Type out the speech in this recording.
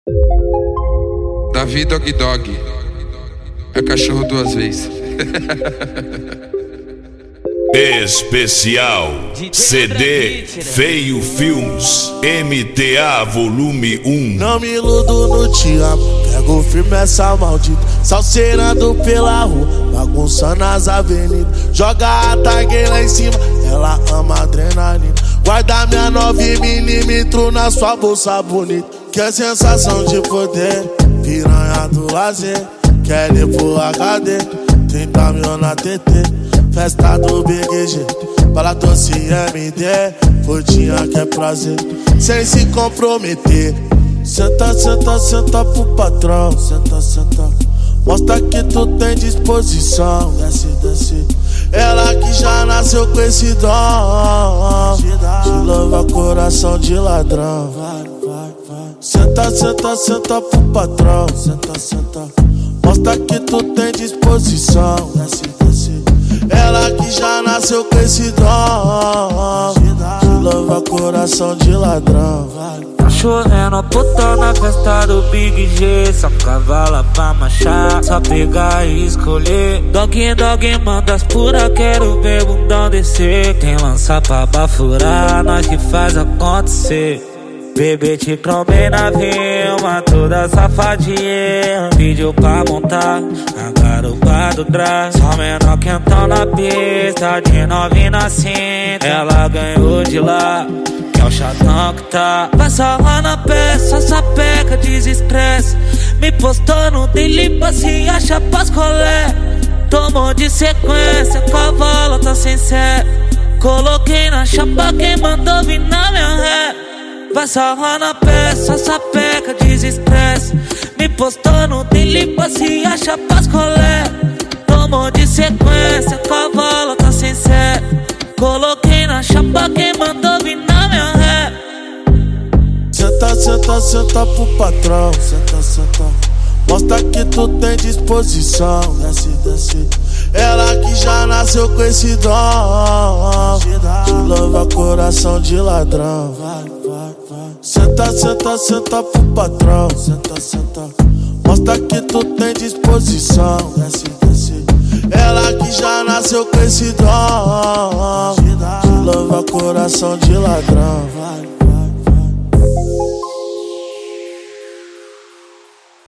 Davi Dog Dog é cachorro duas vezes. Especial CD Feio Filmes MTA Volume 1. Não me iludo no te amo, pego firme essa maldita, salseirando pela rua, bagunçando as avenidas. Joga a tag lá em cima, ela ama adrenalina. Guarda minha 9mm na sua bolsa bonita. Que é sensação de poder, piranha do lazer. Quer ir pro HD, 30 mil na TT. Festa do Big G, bala doce MD, curtinha que é prazer, sem se comprometer. Senta, senta, senta pro patrão. Senta, senta, mostra que tu tem disposição. Desce, desce, ela que já nasceu com esse dom de louva coração de ladrão. Vai, vai, vai. Senta, senta, senta pro patrão. Senta, senta, mostra que tu tem disposição. Desce, desce, ela que já nasceu com esse dom de louva coração de ladrão. Tá chovendo puta na festa do Big G, só cavala pra marchar, só pegar e escolher. Dog, dog, manda as pura, quero ver bundão descer. Quem lança pra bafurar, nós que faz acontecer. Bebê te cromei na vilma, toda safadinha. Pediu pra montar a garupa do drag. Só menor quentão na pista, de novinha na cinta. Ela ganhou de lá, que é o chatão que tá. Passa lá na peça, sapeca, desestresse. Me postou no daily, se acha pras colé. Tomou de sequência, cavalo tá sem sé. Coloquei na chapa, quem mandou vir na minha ré. Vai sarrar na peça, sapeca, desestresse. Me postou no daily, se acha pras colé. Tomou de sequência, cavalo tá sem sé. Coloquei na chapa, quem mandou vir na minha ré. Senta, senta, senta pro patrão. Senta, senta, mostra que tu tem disposição. Desce, desce, ela que já nasceu com esse dom de louva coração de ladrão. Vai, vai, vai. Senta, senta, senta pro patrão. Senta, senta, mostra que tu tem disposição. Desce, desce, ela que já nasceu com esse dom de louva coração de ladrão. Vai.